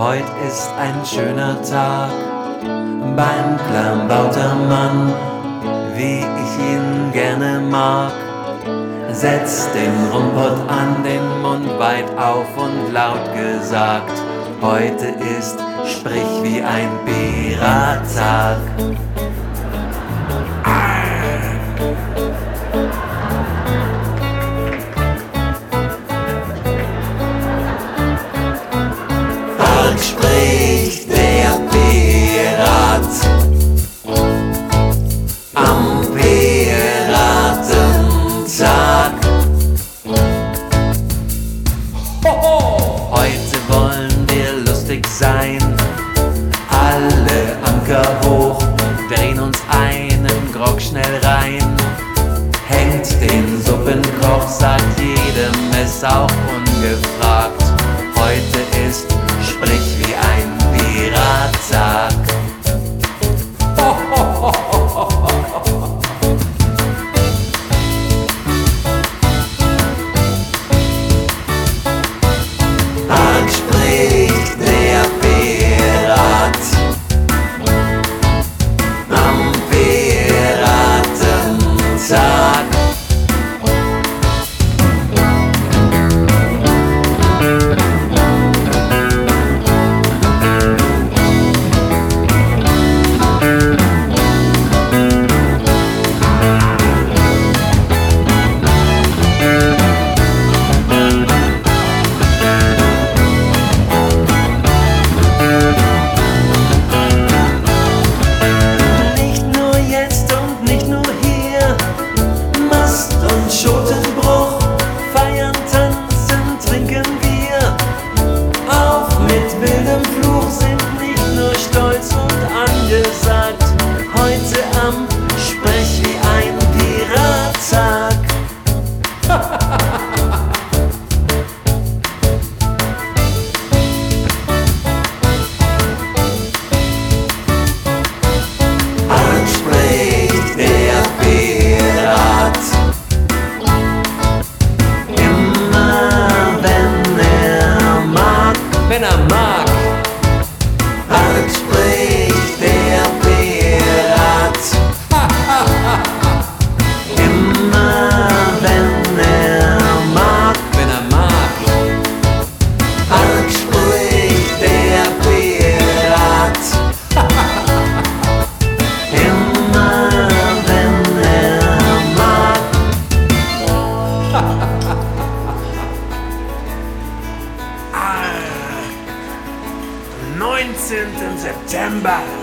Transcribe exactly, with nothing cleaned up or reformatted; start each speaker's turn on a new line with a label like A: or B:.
A: Heut ist ein schöner Tag beim Klambautermann, wie ich ihn gerne mag. Setzt den Rumpott an den Mund weit auf und laut gesagt: Heute ist, sprich wie ein Pirattag. Heute spricht der Pirat am Piratentag. Heute wollen wir lustig sein, alle Anker hoch, drehen uns einen Grog schnell rein. Hängt den Suppenkoch, sagt jedem es auch ungefragt: Heute ist, sprich wie ein Pirattag. Heute spricht der Pirat am Piratentag. Schotenbruch, feiern, tanzen, trinken wir. Auf mit wildem Fluch, sind nicht nur stolz und angesagt. Heute am Sprech wie ein Pirattag. Heute spricht der Pirat, wenn er mag. Heute spricht der Pirat, immer wenn er mag. Wenn er mag. Heute spricht der Pirat, immer wenn er mag. neunzehnten September